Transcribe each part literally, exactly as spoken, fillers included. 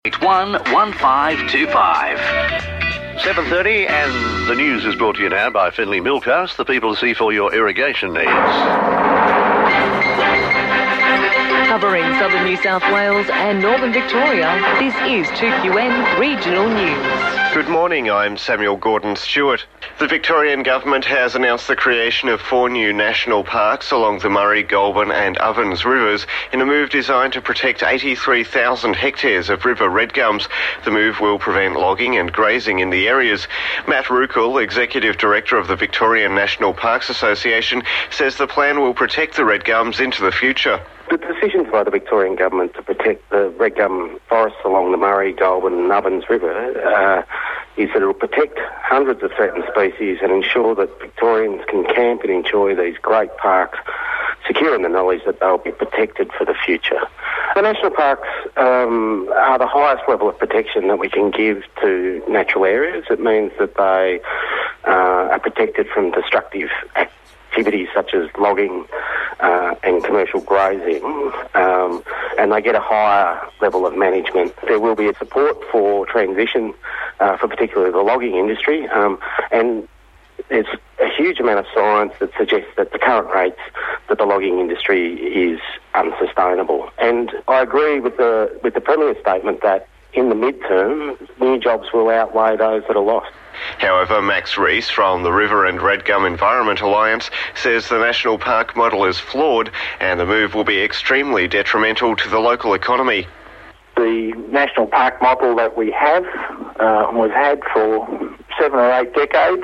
eight one one five two five. seven thirty and the news is brought to you now by Finley Millcast, the people to see for your irrigation needs. Covering southern New South Wales and northern Victoria, this is two Q N Regional News. Good morning, I'm Samuel Gordon-Stewart. The Victorian Government has announced the creation of four new national parks along the Murray, Goulburn and Ovens rivers in a move designed to protect eighty-three thousand hectares of river redgums. The move will prevent logging and grazing in the areas. Matt Ruckel, Executive Director of the Victorian National Parks Association, says the plan will protect the redgums into the future. The decisions by the Victorian Government to protect the redgum forests along the Murray, Goulburn and Ovens River uh, is that it will protect hundreds of threatened species and ensure that Victorians can camp and enjoy these great parks, secure in the knowledge that they'll be protected for the future. The national parks um, are the highest level of protection that we can give to natural areas. It means that they uh, are protected from destructive activities. activities such as logging uh, and commercial grazing, um, and they get a higher level of management. There will be a support for transition uh, for particularly the logging industry, um, and there's a huge amount of science that suggests that the current rates that the logging industry is unsustainable. And I agree with the with the Premier's statement that in the midterm, new jobs will outweigh those that are lost. However, Max Rees from the River and Redgum Environment Alliance says the national park model is flawed and the move will be extremely detrimental to the local economy. The national park model that we have uh, and we've had for seven or eight decades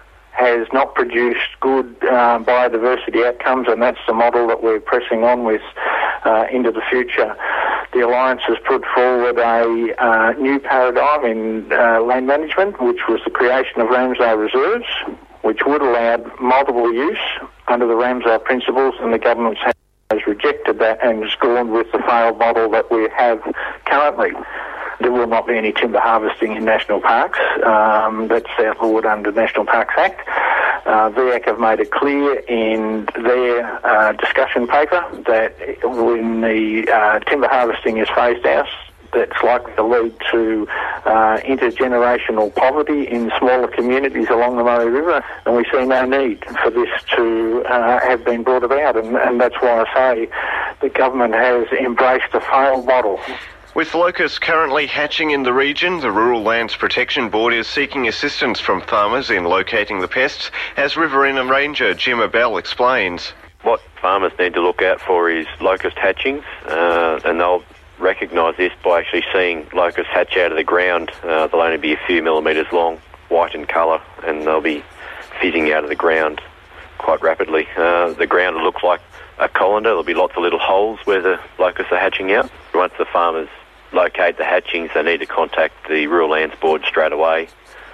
has not produced good uh, biodiversity outcomes, and that's the model that we're pressing on with uh, into the future. The Alliance has put forward a uh, new paradigm in uh, land management, which was the creation of Ramsar reserves, which would allow multiple use under the Ramsar principles, and the government has rejected that and has gone with the failed model that we have currently. There will not be any timber harvesting in national parks. Um, that's outlawed under the National Parks Act. Uh, V A C have made it clear in their uh, discussion paper that when the uh, timber harvesting is phased out, that's likely to lead to uh, intergenerational poverty in smaller communities along the Murray River, and we see no need for this to uh, have been brought about, and, and that's why I say the government has embraced a failed model. With locusts currently hatching in the region, the Rural Lands Protection Board is seeking assistance from farmers in locating the pests, as Riverina Ranger Jim Abell explains. What farmers need to look out for is locust hatchings, uh, and they'll recognise this by actually seeing locusts hatch out of the ground. Uh, they'll only be a few millimetres long, white in colour, and they'll be fizzing out of the ground quite rapidly. Uh, the ground will look like a colander. There'll be lots of little holes where the locusts are hatching out. Once the farmers locate the hatchings, they need to contact the Rural Lands Board straight away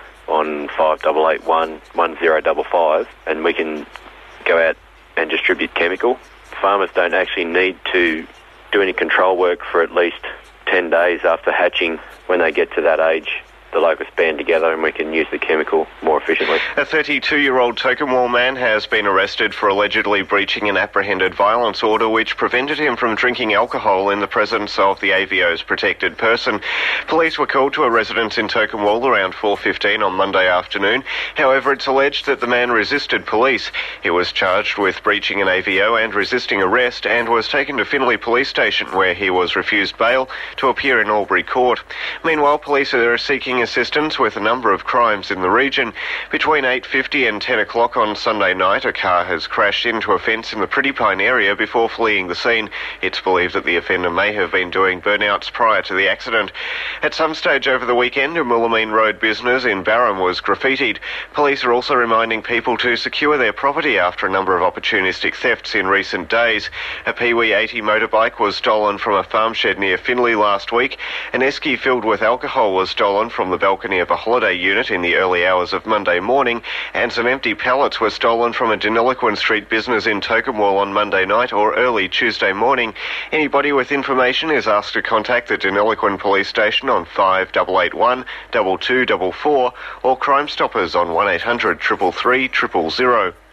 on five eight eight one, one zero five five, and we can go out and distribute chemical. Farmers don't actually need to do any control work for at least ten days after hatching. When they get to that age, the locusts band together and we can use the chemical more efficiently. A thirty-two-year-old Tokemwal man has been arrested for allegedly breaching an apprehended violence order which prevented him from drinking alcohol in the presence of the A V O's protected person. Police were called to a residence in Tokemwal around four fifteen on Monday afternoon. However, it's alleged that the man resisted police. He was charged with breaching an A V O and resisting arrest and was taken to Finley Police Station, where he was refused bail to appear in Albury Court. Meanwhile, police are seeking assistance with a number of crimes in the region. Between eight fifty and ten o'clock on Sunday night, a car has crashed into a fence in the Pretty Pine area before fleeing the scene. It's believed that the offender may have been doing burnouts prior to the accident. At some stage over the weekend, a Moolameen Road business in Barham was graffitied. Police are also reminding people to secure their property after a number of opportunistic thefts in recent days. A Peewee eighty motorbike was stolen from a farm shed near Finley last week. An esky filled with alcohol was stolen from the balcony of a holiday unit in the early hours of Monday morning, and some empty pallets were stolen from a Deniliquin Street business in Tokemwal on Monday night or early Tuesday morning. Anybody with information is asked to contact the Deniliquin Police Station on five eight eight one, two two four four or Crime Stoppers on one eight hundred three three three zero zero.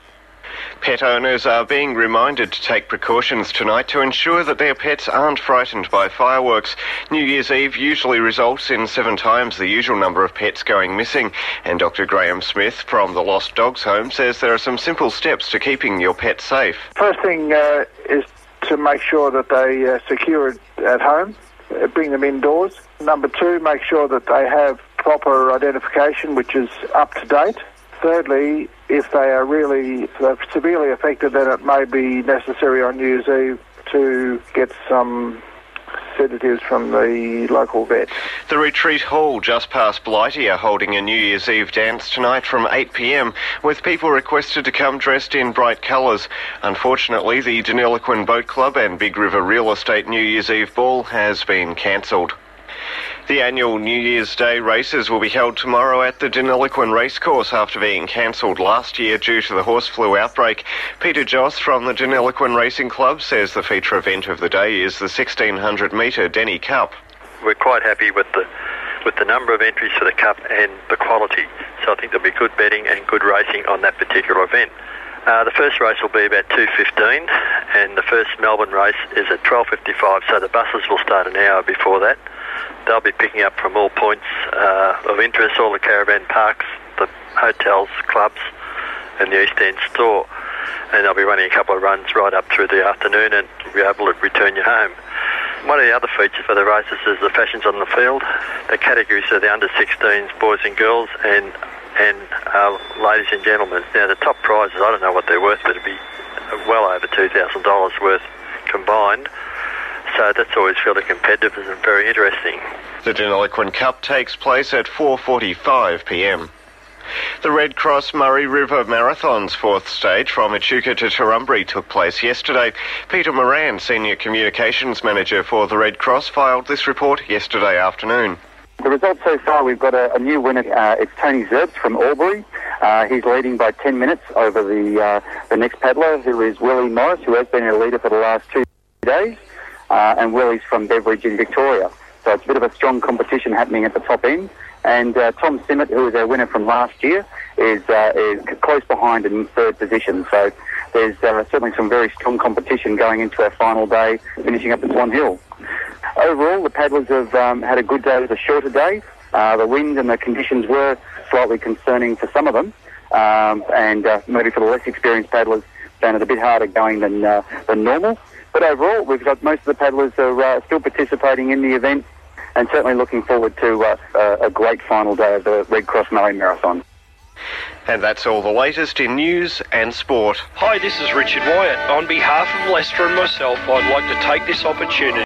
Pet owners are being reminded to take precautions tonight to ensure that their pets aren't frightened by fireworks. New Year's Eve usually results in seven times the usual number of pets going missing, and Doctor Graham Smith from the Lost Dogs Home says there are some simple steps to keeping your pet safe. First thing uh, is to make sure that they are secured at home, uh, bring them indoors. Number two, make sure that they have proper identification, which is up to date. Thirdly, if they are really severely affected, then it may be necessary on New Year's Eve to get some sedatives from the local vet. The Retreat Hall just past Blighty are holding a New Year's Eve dance tonight from eight p m, with people requested to come dressed in bright colours. Unfortunately, the Deniliquin Boat Club and Big River Real Estate New Year's Eve Ball has been cancelled. The annual New Year's Day races will be held tomorrow at the Deniliquin Racecourse after being cancelled last year due to the horse flu outbreak. Peter Joss from the Deniliquin Racing Club says the feature event of the day is the sixteen hundred metre Denny Cup. We're quite happy with the with the number of entries for the Cup and the quality, so I think there'll be good betting and good racing on that particular event. Uh, the first race will be about two fifteen, and the first Melbourne race is at twelve fifty-five, so the buses will start an hour before that. They'll be picking up from all points uh, of interest, all the caravan parks, the hotels, clubs and the East End store. And they'll be running a couple of runs right up through the afternoon and be able to return you home. One of the other features for the races is the fashions on the field. The categories are the under sixteens, boys and girls, and and uh, ladies and gentlemen. Now, the top prizes, I don't know what they're worth, but it'll be well over two thousand dollars worth combined. So that's always fairly competitive and very interesting. The Deniliquin Cup takes place at four forty-five p m. The Red Cross Murray River Marathon's fourth stage from Echuca to Turrumbry took place yesterday. Peter Moran, Senior Communications Manager for the Red Cross, filed this report yesterday afternoon. The results so far, we've got a, a new winner. Uh, it's Tony Zerbs from Albury. Uh, he's leading by ten minutes over the uh, the next paddler, who is Willie Morris, who has been a leader for the last two days. Uh, and Willie's from Beveridge in Victoria. So it's a bit of a strong competition happening at the top end. And uh, Tom Simmett, who was our winner from last year, is uh, is close behind in third position. So there's uh, certainly some very strong competition going into our final day, finishing up at Swan Hill. Overall, the paddlers have um, had a good day. It was a shorter day. Uh, the wind and the conditions were slightly concerning for some of them. Um, and uh, maybe for the less experienced paddlers, found it a bit harder going than uh, than normal. But overall, we've got most of the paddlers are uh, still participating in the event and certainly looking forward to uh, uh, a great final day of the Red Cross Mallee Marathon. And that's all the latest in news and sport. Hi, this is Richard Wyatt. On behalf of Lester and myself, I'd like to take this opportunity